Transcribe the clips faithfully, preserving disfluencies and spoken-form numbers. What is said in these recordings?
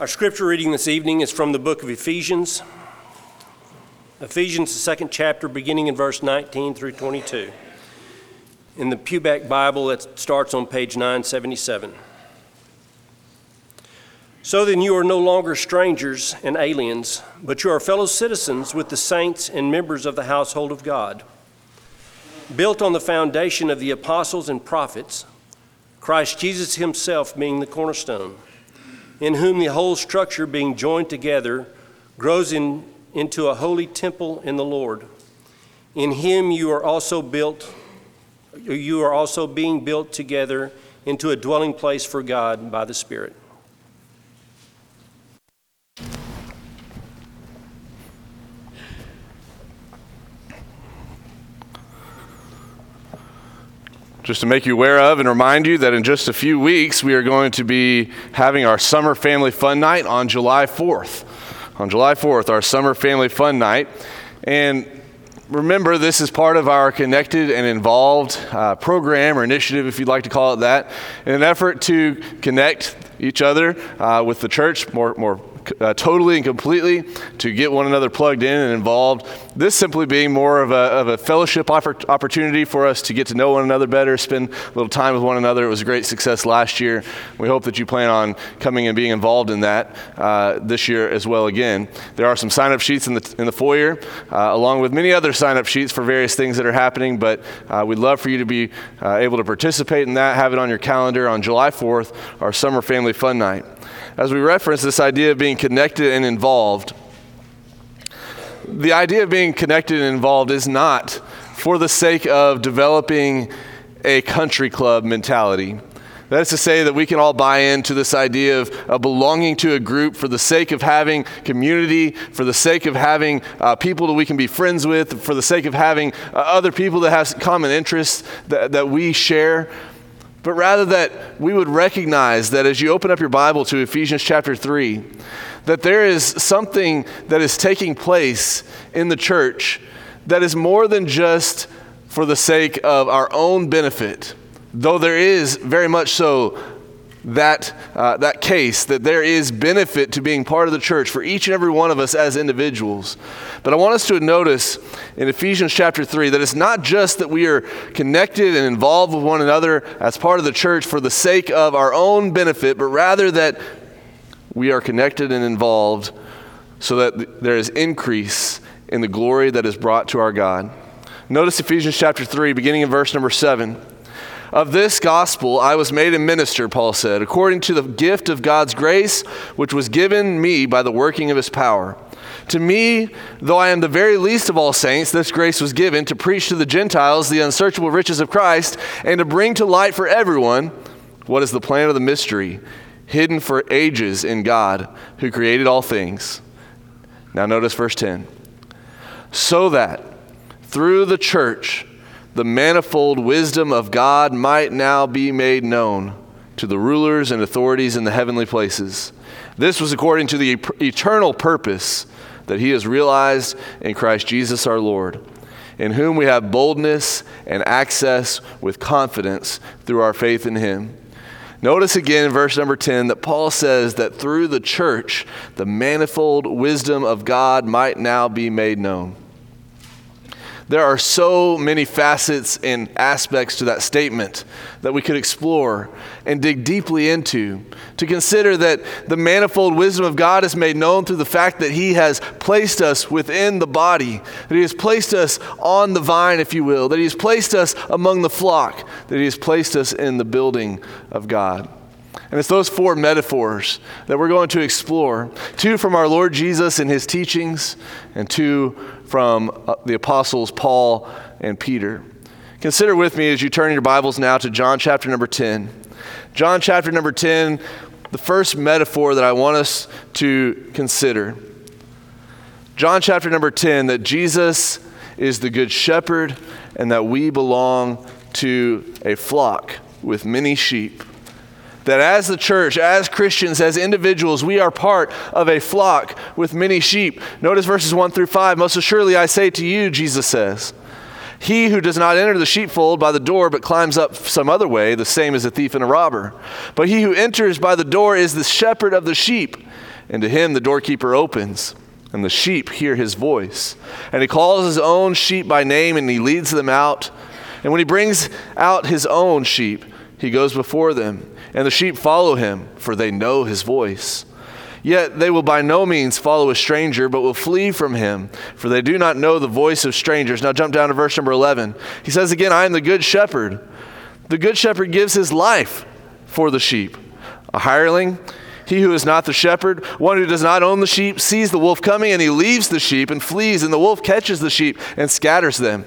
Our scripture reading this evening is from the book of Ephesians. Ephesians, the second chapter, beginning in verse nineteen through twenty-two. In the Pewback Bible, it starts on page nine seventy-seven. So then you are no longer strangers and aliens, but you are fellow citizens with the saints and members of the household of God, built on the foundation of the apostles and prophets, Christ Jesus himself being the cornerstone, in whom the whole structure being joined together grows in, into a holy temple in the Lord. In him you are also built, you are also being built together into a dwelling place for God by the Spirit. Just to make you aware of and remind you that in just a few weeks, we are going to be having our Summer Family Fun Night on July fourth. On July fourth, our Summer Family Fun Night. And remember, this is part of our Connected and Involved uh, program or initiative, if you'd like to call it that, in an effort to connect each other uh, with the church more, more Uh, totally and completely, to get one another plugged in and involved. This simply being more of a, of a fellowship oppor- opportunity for us to get to know one another better, spend a little time with one another. It was a great success last year. We hope that you plan on coming and being involved in that uh, this year as well again. There are some sign-up sheets in the in the foyer, uh, along with many other sign-up sheets for various things that are happening, but uh, we'd love for you to be uh, able to participate in that. Have it on your calendar on July fourth, our Summer Family Fun Night. As we reference this idea of being connected and involved, the idea of being connected and involved is not for the sake of developing a country club mentality. That is to say that we can all buy into this idea of, of belonging to a group for the sake of having community, for the sake of having uh, people that we can be friends with, for the sake of having uh, other people that have common interests that, that we share. But rather that we would recognize that as you open up your Bible to Ephesians chapter three, that there is something that is taking place in the church that is more than just for the sake of our own benefit, though there is very much so that uh, that case, that there is benefit to being part of the church for each and every one of us as individuals. But I want us to notice in Ephesians chapter three that it's not just that we are connected and involved with one another as part of the church for the sake of our own benefit, but rather that we are connected and involved so that there is increase in the glory that is brought to our God. Notice Ephesians chapter three, beginning in verse number seven. Of this gospel I was made a minister, Paul said, according to the gift of God's grace, which was given me by the working of his power. To me, though I am the very least of all saints, this grace was given to preach to the Gentiles the unsearchable riches of Christ and to bring to light for everyone what is the plan of the mystery, hidden for ages in God, who created all things. Now notice verse ten. So that through the church, the manifold wisdom of God might now be made known to the rulers and authorities in the heavenly places. This was according to the eternal purpose that he has realized in Christ Jesus our Lord, in whom we have boldness and access with confidence through our faith in him. Notice again in verse number ten that Paul says that through the church, the manifold wisdom of God might now be made known. There are so many facets and aspects to that statement that we could explore and dig deeply into, to consider that the manifold wisdom of God is made known through the fact that he has placed us within the body, that he has placed us on the vine, if you will, that he has placed us among the flock, that he has placed us in the building of God. And it's those four metaphors that we're going to explore. Two from our Lord Jesus and his teachings, and two from uh, the apostles Paul and Peter. Consider with me as you turn your Bibles now to John chapter number ten. John chapter number ten, the first metaphor that I want us to consider. John chapter number ten, that Jesus is the good shepherd and that we belong to a flock with many sheep. That as the church, as Christians, as individuals, we are part of a flock with many sheep. Notice verses one through five. Most assuredly I say to you, Jesus says, he who does not enter the sheepfold by the door but climbs up some other way, the same is a thief and a robber. But he who enters by the door is the shepherd of the sheep. And to him the doorkeeper opens, and the sheep hear his voice. And he calls his own sheep by name, and he leads them out. And when he brings out his own sheep, he goes before them, and the sheep follow him, for they know his voice. Yet they will by no means follow a stranger, but will flee from him, for they do not know the voice of strangers. Now jump down to verse number eleven. He says again, I am the good shepherd. The good shepherd gives his life for the sheep. A hireling, he who is not the shepherd, one who does not own the sheep, sees the wolf coming, and he leaves the sheep and flees, and the wolf catches the sheep and scatters them.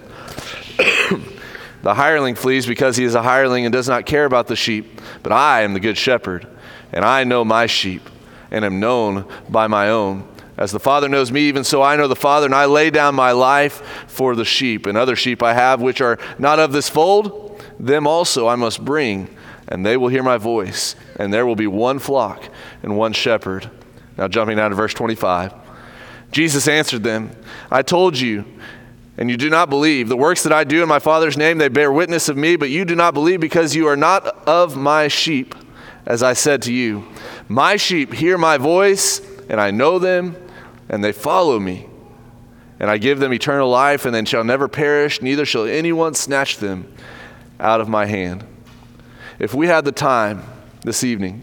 The hireling flees because he is a hireling and does not care about the sheep. But I am the good shepherd, and I know my sheep, and am known by my own. As the Father knows me, even so I know the Father, and I lay down my life for the sheep. And other sheep I have which are not of this fold, them also I must bring, and they will hear my voice, and there will be one flock and one shepherd. Now jumping down to verse twenty-five. Jesus answered them, I told you, and you do not believe. The works that I do in my Father's name, they bear witness of me, but you do not believe because you are not of my sheep, as I said to you. My sheep hear my voice, and I know them, and they follow me. And I give them eternal life, and they shall never perish, neither shall anyone snatch them out of my hand. If we had the time this evening,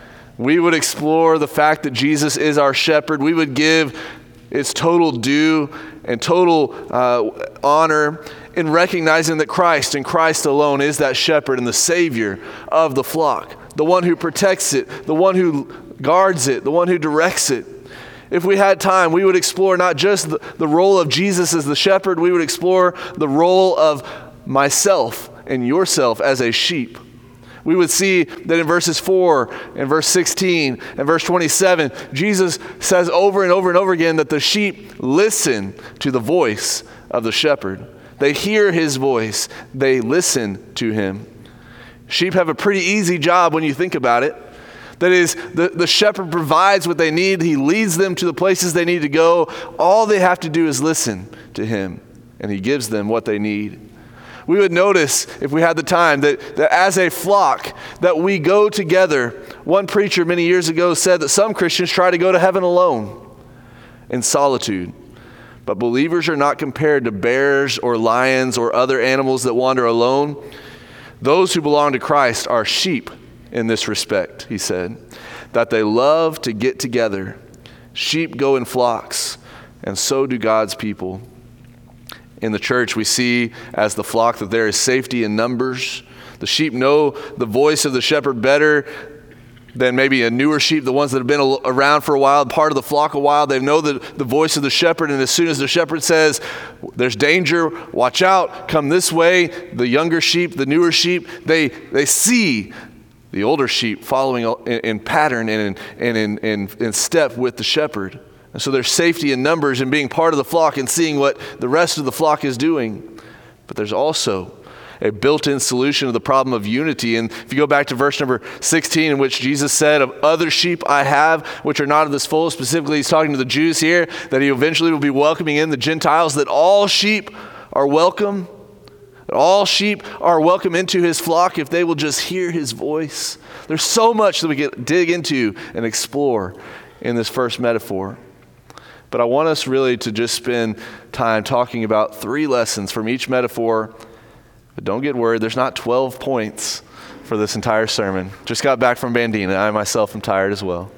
we would explore the fact that Jesus is our shepherd. We would give its total due and total uh, honor in recognizing that Christ and Christ alone is that shepherd and the Savior of the flock, the one who protects it, the one who guards it, the one who directs it. If we had time, we would explore not just the, the role of Jesus as the shepherd, we would explore the role of myself and yourself as a sheep. We would see that in verses four and verse sixteen and verse twenty-seven, Jesus says over and over and over again that the sheep listen to the voice of the shepherd. They hear his voice. They listen to him. Sheep have a pretty easy job when you think about it. That is, the, the shepherd provides what they need. He leads them to the places they need to go. All they have to do is listen to him, and he gives them what they need. We would notice, if we had the time, that, that as a flock, that we go together. One preacher many years ago said that some Christians try to go to heaven alone, in solitude. But believers are not compared to bears or lions or other animals that wander alone. Those who belong to Christ are sheep in this respect, he said, that they love to get together. Sheep go in flocks, and so do God's people. In the church, we see as the flock that there is safety in numbers. The sheep know the voice of the shepherd better than maybe a newer sheep, the ones that have been around for a while, part of the flock a while. They know the, the voice of the shepherd, and as soon as the shepherd says, there's danger, watch out, come this way, the younger sheep, the newer sheep, they, they see the older sheep following in, in pattern and, in, and in, in, in step with the shepherd. And so there's safety in numbers and being part of the flock and seeing what the rest of the flock is doing. But there's also a built-in solution to the problem of unity. And if you go back to verse number sixteen, in which Jesus said, of other sheep I have, which are not of this fold, specifically he's talking to the Jews here, that he eventually will be welcoming in the Gentiles, that all sheep are welcome, that all sheep are welcome into his flock if they will just hear his voice. There's so much that we can dig into and explore in this first metaphor. But I want us really to just spend time talking about three lessons from each metaphor. But don't get worried, there's not twelve points for this entire sermon. Just got back from Bandina. I myself am tired as well.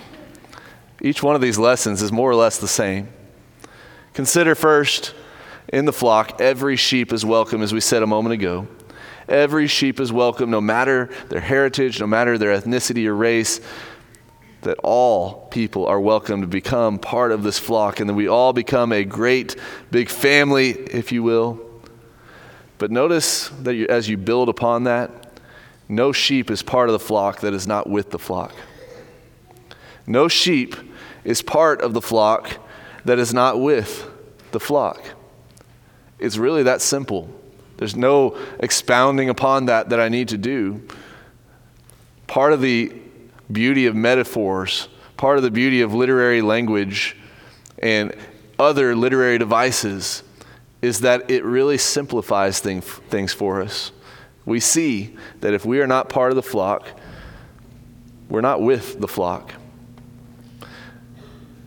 Each one of these lessons is more or less the same. Consider first, in the flock, every sheep is welcome, as we said a moment ago. Every sheep is welcome, no matter their heritage, no matter their ethnicity or race, that all people are welcome to become part of this flock, and that we all become a great big family, if you will. But notice that you, as you build upon that, no sheep is part of the flock that is not with the flock. No sheep is part of the flock that is not with the flock. It's really that simple. There's no expounding upon that that I need to do. Part of the beauty of metaphors, part of the beauty of literary language and other literary devices is that it really simplifies thing, things for us. We see that if we are not part of the flock, we're not with the flock.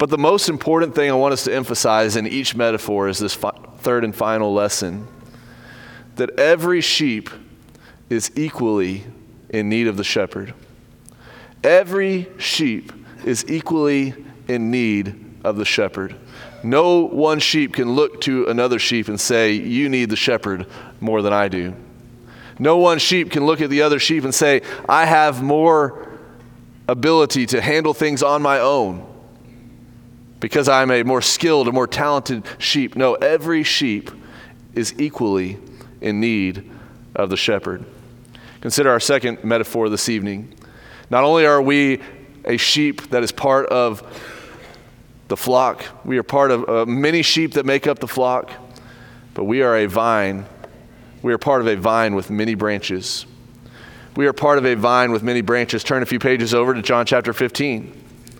But the most important thing I want us to emphasize in each metaphor is this fi- third and final lesson, that every sheep is equally in need of the shepherd. Every sheep is equally in need of the shepherd. No one sheep can look to another sheep and say, you need the shepherd more than I do. No one sheep can look at the other sheep and say, I have more ability to handle things on my own because I'm a more skilled and more talented sheep. No, every sheep is equally in need of the shepherd. Consider our second metaphor this evening. Not only are we a sheep that is part of the flock, we are part of uh, many sheep that make up the flock, but we are a vine. We are part of a vine with many branches. We are part of a vine with many branches. Turn a few pages over to John chapter fifteen.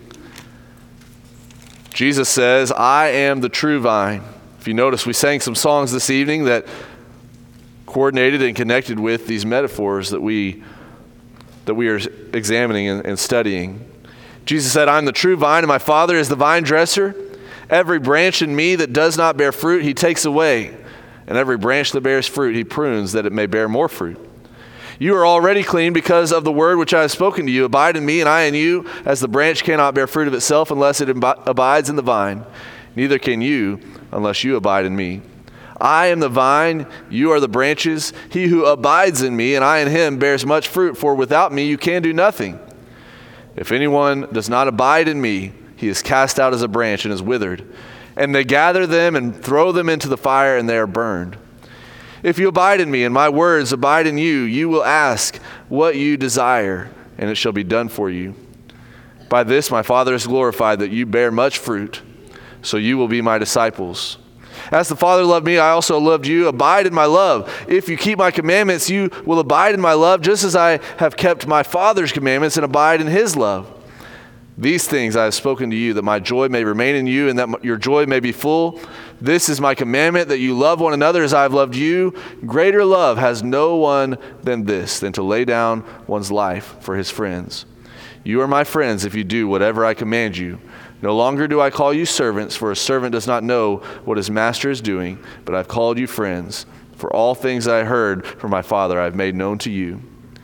Jesus says, I am the true vine. If you notice, we sang some songs this evening that coordinated and connected with these metaphors that we that we are examining and, and studying. Jesus said, I'm the true vine, and my Father is the vine dresser. Every branch in me that does not bear fruit, he takes away. And every branch that bears fruit, he prunes that it may bear more fruit. You are already clean because of the word which I have spoken to you. Abide in me, and I in you, as the branch cannot bear fruit of itself unless it ab- abides in the vine. Neither can you unless you abide in me. I am the vine, you are the branches. He who abides in me, and I in him, bears much fruit, for without me you can do nothing. If anyone does not abide in me, he is cast out as a branch and is withered. And they gather them and throw them into the fire, and they are burned. If you abide in me, and my words abide in you, you will ask what you desire, and it shall be done for you. By this my Father is glorified, that you bear much fruit, so you will be my disciples. As the Father loved me, I also loved you. Abide in my love. If you keep my commandments, you will abide in my love, just as I have kept my Father's commandments and abide in his love. These things I have spoken to you, that my joy may remain in you and that your joy may be full. This is my commandment, that you love one another as I have loved you. Greater love has no one than this, than to lay down one's life for his friends. You are my friends if you do whatever I command you. No longer do I call you servants, for a servant does not know what his master is doing, but I've called you friends. For all things I heard from my Father I have made known to you.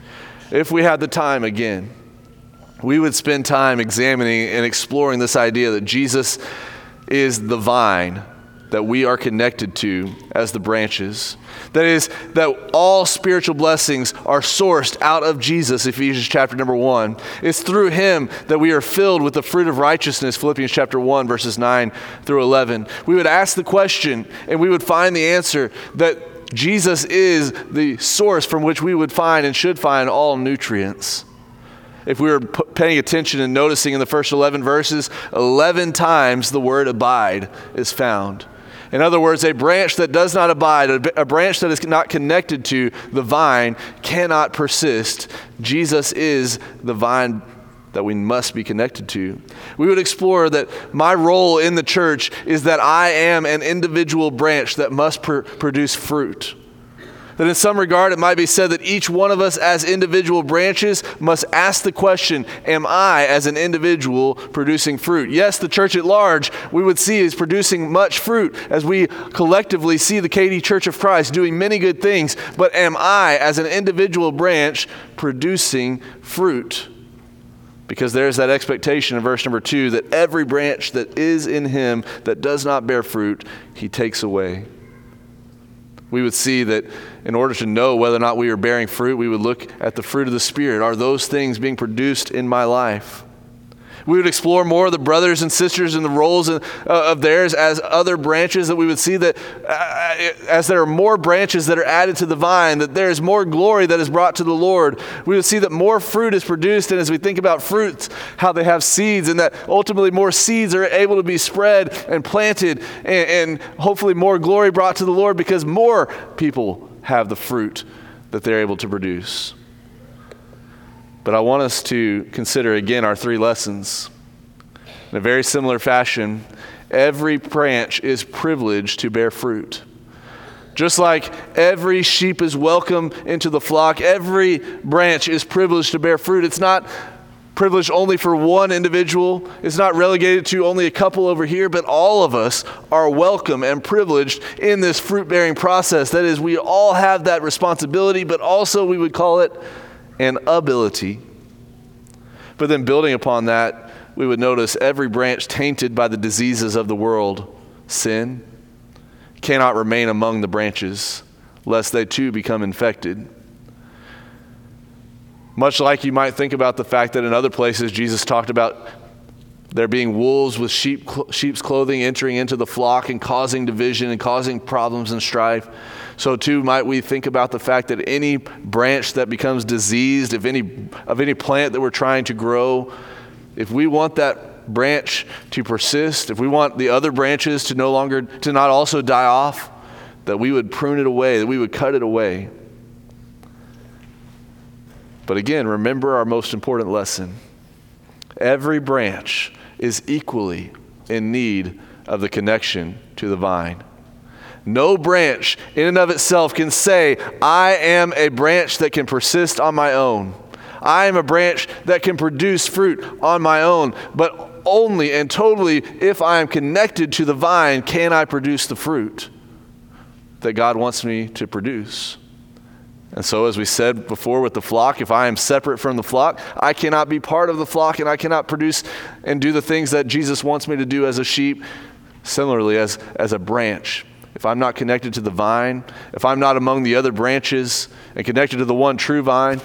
If we had the time again, we would spend time examining and exploring this idea that Jesus is the vine that we are connected to as the branches. That is, that all spiritual blessings are sourced out of Jesus, Ephesians chapter number one. It's through him that we are filled with the fruit of righteousness, Philippians chapter one, verses nine through eleven. We would ask the question, and we would find the answer that Jesus is the source from which we would find and should find all nutrients. If we were p- paying attention and noticing in the first eleven verses, eleven times the word abide is found. In other words, a branch that does not abide, a, a branch that is not connected to the vine cannot persist. Jesus is the vine that we must be connected to. We would explore that my role in the church is that I am an individual branch that must pr- produce fruit. That in some regard, it might be said that each one of us as individual branches must ask the question, am I as an individual producing fruit? Yes, the church at large, we would see is producing much fruit as we collectively see the Katy Church of Christ doing many good things. But am I as an individual branch producing fruit? Because there's that expectation in verse number two that every branch that is in him that does not bear fruit, he takes away. We would see that in order to know whether or not we are bearing fruit, we would look at the fruit of the Spirit. Are those things being produced in my life? We would explore more of the brothers and sisters and the roles of, uh, of theirs as other branches, that we would see that uh, as there are more branches that are added to the vine, that there is more glory that is brought to the Lord. We would see that more fruit is produced, and as we think about fruits, how they have seeds, and that ultimately more seeds are able to be spread and planted, and, and hopefully more glory brought to the Lord because more people have the fruit that they're able to produce. But I want us to consider again our three lessons. In a very similar fashion, every branch is privileged to bear fruit. Just like every sheep is welcome into the flock, every branch is privileged to bear fruit. It's not privileged only for one individual. It's not relegated to only a couple over here, but all of us are welcome and privileged in this fruit-bearing process. That is, we all have that responsibility, but also we would call it an ability. But then building upon that, we would notice every branch tainted by the diseases of the world, sin, cannot remain among the branches, lest they too become infected. Much like you might think about the fact that in other places Jesus talked about there being wolves with sheep, sheep's clothing entering into the flock and causing division and causing problems and strife. So too might we think about the fact that any branch that becomes diseased, if any of any plant that we're trying to grow, if we want that branch to persist, if we want the other branches to no longer, to not also die off, that we would prune it away, that we would cut it away. But again, remember our most important lesson. Every branch is equally in need of the connection to the vine. No branch in and of itself can say, I am a branch that can persist on my own. I am a branch that can produce fruit on my own. But only and totally if I am connected to the vine can I produce the fruit that God wants me to produce. And so, as we said before with the flock, if I am separate from the flock, I cannot be part of the flock and I cannot produce and do the things that Jesus wants me to do as a sheep. Similarly, as, as a branch, if I'm not connected to the vine, if I'm not among the other branches and connected to the one true vine,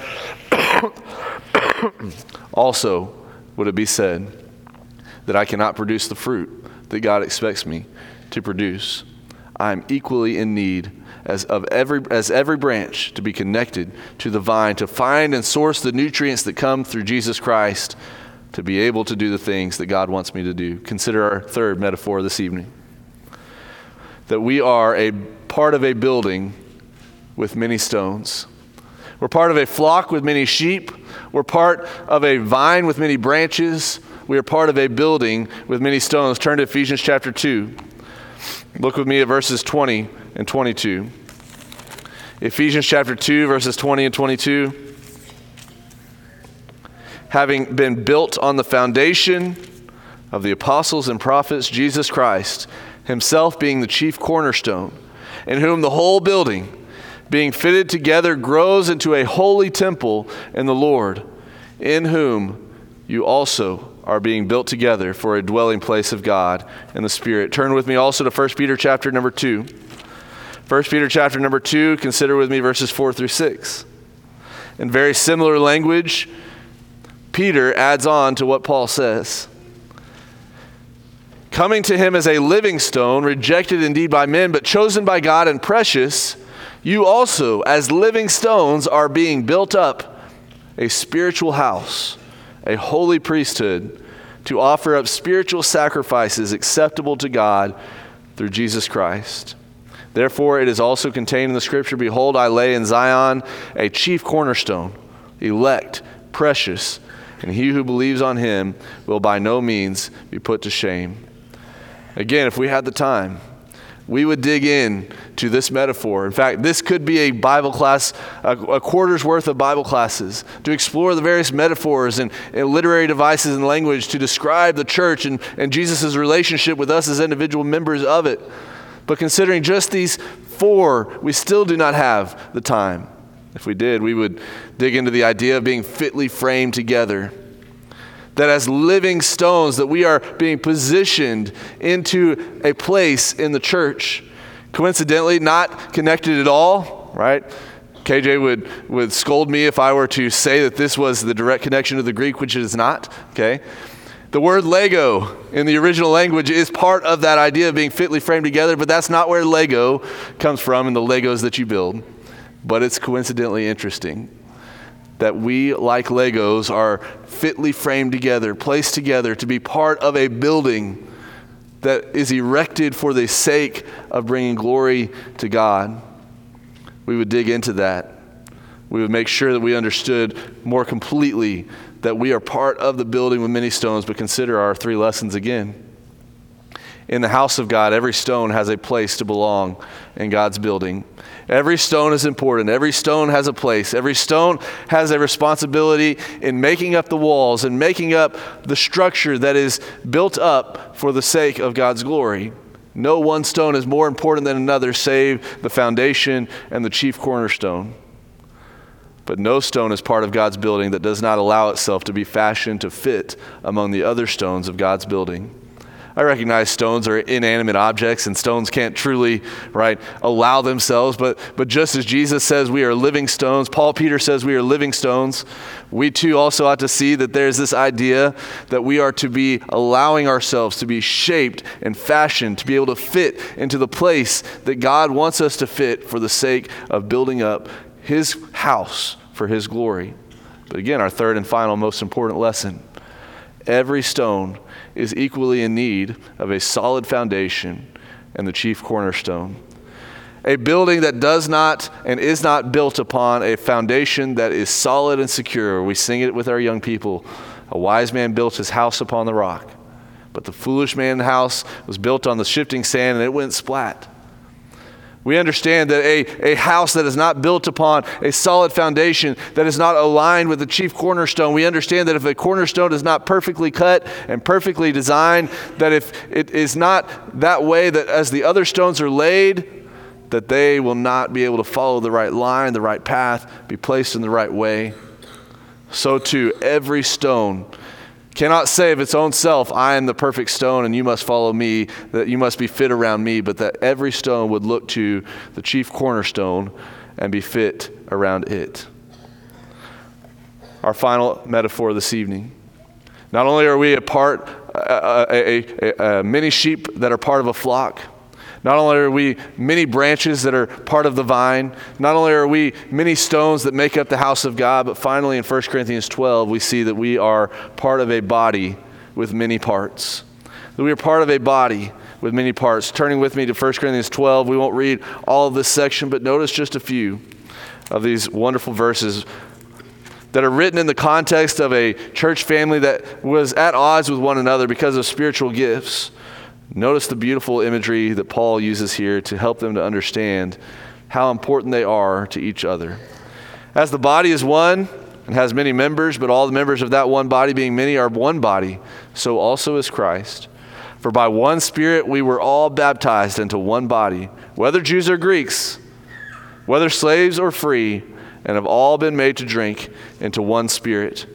also would it be said that I cannot produce the fruit that God expects me to produce. I am equally in need as of every as every branch to be connected to the vine, to find and source the nutrients that come through Jesus Christ, to be able to do the things that God wants me to do. Consider our third metaphor this evening. That we are a part of a building with many stones. We're part of a flock with many sheep. We're part of a vine with many branches. We are part of a building with many stones. Turn to Ephesians chapter two. Look with me at verses twenty and twenty-two. Ephesians chapter two, verses twenty and twenty-two. Having been built on the foundation of the apostles and prophets, Jesus Christ, himself being the chief cornerstone, in whom the whole building, being fitted together, grows into a holy temple in the Lord, in whom you also are being built together for a dwelling place of God in the Spirit. Turn with me also to First Peter chapter number two. First Peter chapter number two, consider with me verses four through six. In very similar language, Peter adds on to what Paul says. Coming to him as a living stone, rejected indeed by men, but chosen by God and precious, you also, as living stones, are being built up a spiritual house, a holy priesthood, to offer up spiritual sacrifices acceptable to God through Jesus Christ. Therefore, it is also contained in the scripture, behold, I lay in Zion a chief cornerstone, elect, precious, and he who believes on him will by no means be put to shame. Again, if we had the time, we would dig in to this metaphor. In fact, this could be a Bible class, a, a quarter's worth of Bible classes, to explore the various metaphors and, and literary devices and language to describe the church and, and Jesus' relationship with us as individual members of it. But considering just these four, we still do not have the time. If we did, we would dig into the idea of being fitly framed together. That as living stones, that we are being positioned into a place in the church. Coincidentally, not connected at all, right? K J would, would scold me if I were to say that this was the direct connection to the Greek, which it is not, okay? The word Lego in the original language is part of that idea of being fitly framed together, but that's not where Lego comes from and the Legos that you build. But it's coincidentally interesting that we, like Legos, are fitly framed together, placed together to be part of a building that is erected for the sake of bringing glory to God. We would dig into that. We would make sure that we understood more completely that we are part of the building with many stones, but consider our three lessons again. In the house of God, every stone has a place to belong in God's building. Every stone is important. Every stone has a place. Every stone has a responsibility in making up the walls and making up the structure that is built up for the sake of God's glory. No one stone is more important than another save the foundation and the chief cornerstone. But no stone is part of God's building that does not allow itself to be fashioned to fit among the other stones of God's building. I recognize stones are inanimate objects and stones can't truly, right, allow themselves. But, but just as Jesus says we are living stones, Paul Peter says we are living stones, we too also ought to see that there's this idea that we are to be allowing ourselves to be shaped and fashioned to be able to fit into the place that God wants us to fit for the sake of building up his house for his glory. But again, our third and final most important lesson, every stone is equally in need of a solid foundation and the chief cornerstone. A building that does not and is not built upon a foundation that is solid and secure. We sing it with our young people. A wise man built his house upon the rock, but the foolish man's house was built on the shifting sand and it went splat. We understand that a, a house that is not built upon a solid foundation, that is not aligned with the chief cornerstone, we understand that if a cornerstone is not perfectly cut and perfectly designed, that if it is not that way that as the other stones are laid, that they will not be able to follow the right line, the right path, be placed in the right way. So too, every stone cannot say of its own self, I am the perfect stone and you must follow me, that you must be fit around me, but that every stone would look to the chief cornerstone and be fit around it. Our final metaphor this evening. Not only are we a part, a, a, a, a many sheep that are part of a flock, not only are we many branches that are part of the vine, not only are we many stones that make up the house of God, but finally in First Corinthians twelve, we see that we are part of a body with many parts. That we are part of a body with many parts. Turning with me to First Corinthians twelve, we won't read all of this section, but notice just a few of these wonderful verses that are written in the context of a church family that was at odds with one another because of spiritual gifts. Notice the beautiful imagery that Paul uses here to help them to understand how important they are to each other. As the body is one and has many members, but all the members of that one body being many are one body, so also is Christ. For by one Spirit we were all baptized into one body, whether Jews or Greeks, whether slaves or free, and have all been made to drink into one Spirit.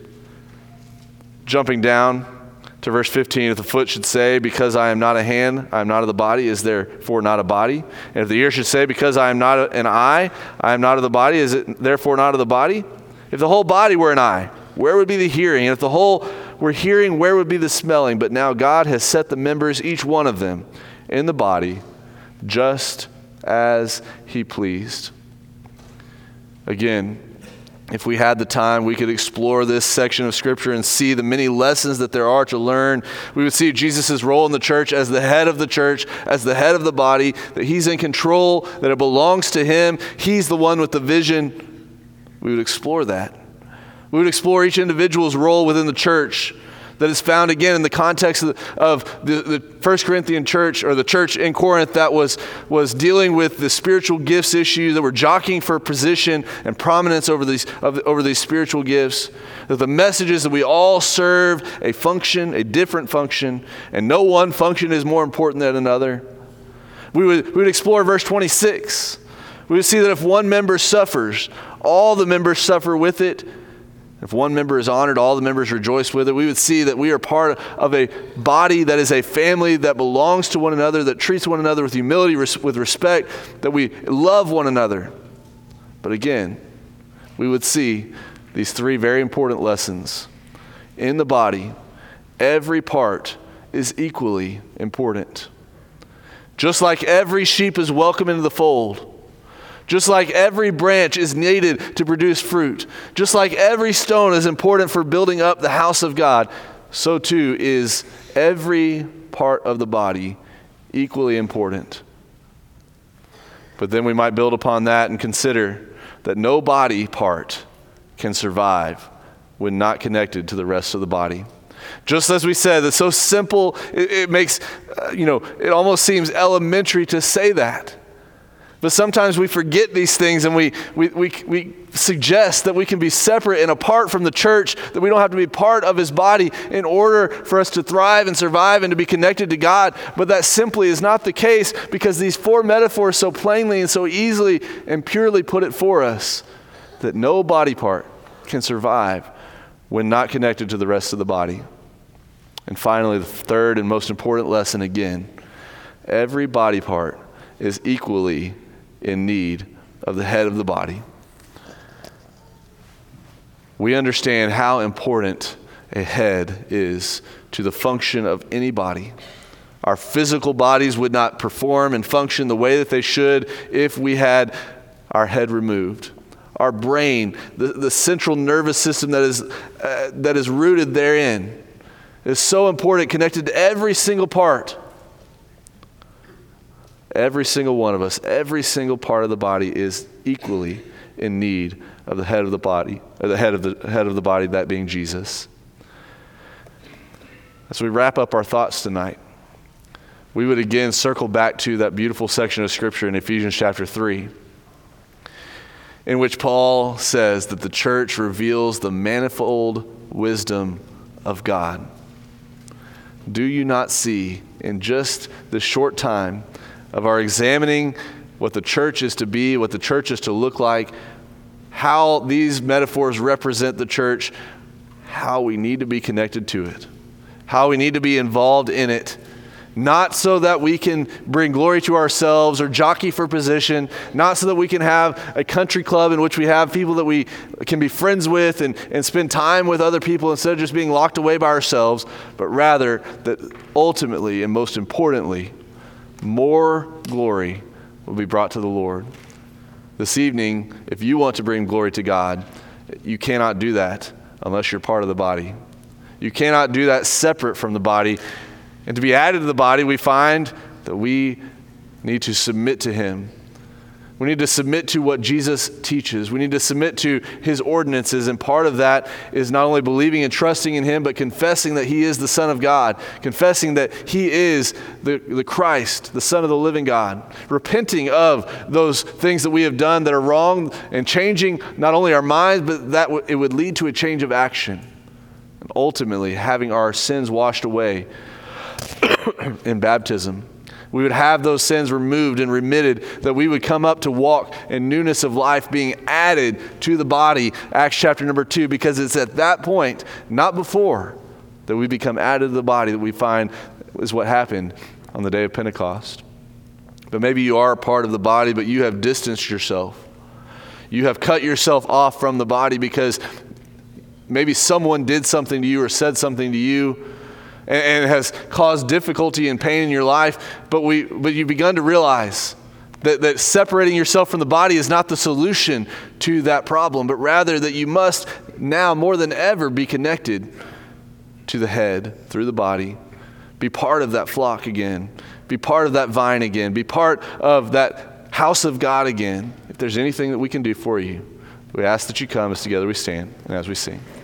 Jumping down to verse fifteen, if the foot should say, because I am not a hand, I am not of the body, is therefore not a body. And if the ear should say, because I am not an eye, I am not of the body, is it therefore not of the body? If the whole body were an eye, where would be the hearing? And if the whole were hearing, where would be the smelling? But now God has set the members, each one of them, in the body, just as he pleased. Again, if we had the time, we could explore this section of Scripture and see the many lessons that there are to learn. We would see Jesus' role in the church as the head of the church, as the head of the body, that he's in control, that it belongs to him. He's the one with the vision. We would explore that. We would explore each individual's role within the church that is found again in the context of, the, of the, the First Corinthian church, or the church in Corinth that was, was dealing with the spiritual gifts issue, that were jockeying for position and prominence over these, of, over these spiritual gifts. That the message is that we all serve a function, a different function, and no one function is more important than another. We would, we would explore verse twenty-six. We would see that if one member suffers, all the members suffer with it. If one member is honored, all the members rejoice with it. We would see that we are part of a body that is a family that belongs to one another, that treats one another with humility, with respect, that we love one another. But again, we would see these three very important lessons. In the body, every part is equally important. Just like every sheep is welcome into the fold, just like every branch is needed to produce fruit, just like every stone is important for building up the house of God, so too is every part of the body equally important. But then we might build upon that and consider that no body part can survive when not connected to the rest of the body. Just as we said, it's so simple, it, it makes, uh, you know, it almost seems elementary to say that. But sometimes we forget these things and we, we, we, we suggest that we can be separate and apart from the church, that we don't have to be part of his body in order for us to thrive and survive and to be connected to God. But that simply is not the case, because these four metaphors so plainly and so easily and purely put it for us that no body part can survive when not connected to the rest of the body. And finally, the third and most important lesson again, every body part is equally in need of the head of the body. We understand how important a head is to the function of any body. Our physical bodies would not perform and function the way that they should if we had our head removed. Our brain, the, the central nervous system that is uh, that is rooted therein, is so important, connected to every single part. Every single one of us, every single part of the body is equally in need of the head of the body, or the head of the head of the body, that being Jesus. As we wrap up our thoughts tonight, we would again circle back to that beautiful section of Scripture in Ephesians chapter three, in which Paul says that the church reveals the manifold wisdom of God. Do you not see in just this short time of our examining what the church is to be, what the church is to look like, how these metaphors represent the church, how we need to be connected to it, how we need to be involved in it, not so that we can bring glory to ourselves or jockey for position, not so that we can have a country club in which we have people that we can be friends with and, and spend time with other people instead of just being locked away by ourselves, but rather that ultimately and most importantly, more glory will be brought to the Lord. This evening, if you want to bring glory to God, you cannot do that unless you're part of the body. You cannot do that separate from the body. And to be added to the body, we find that we need to submit to him. We need to submit to what Jesus teaches. We need to submit to his ordinances, and part of that is not only believing and trusting in him, but confessing that he is the Son of God, confessing that he is the, the Christ, the Son of the living God, repenting of those things that we have done that are wrong, and changing not only our minds, but that w- it would lead to a change of action, and ultimately having our sins washed away in baptism. We would have those sins removed and remitted, that we would come up to walk in newness of life, being added to the body, Acts chapter number two, because it's at that point, not before, that we become added to the body, that we find is what happened on the day of Pentecost. But maybe you are a part of the body, but you have distanced yourself. You have cut yourself off from the body because maybe someone did something to you or said something to you, and it has caused difficulty and pain in your life, but we but you've begun to realize that, that separating yourself from the body is not the solution to that problem, but rather that you must now more than ever be connected to the head through the body, be part of that flock again, be part of that vine again, be part of that house of God again. If there's anything that we can do for you, we ask that you come as together we stand and as we sing.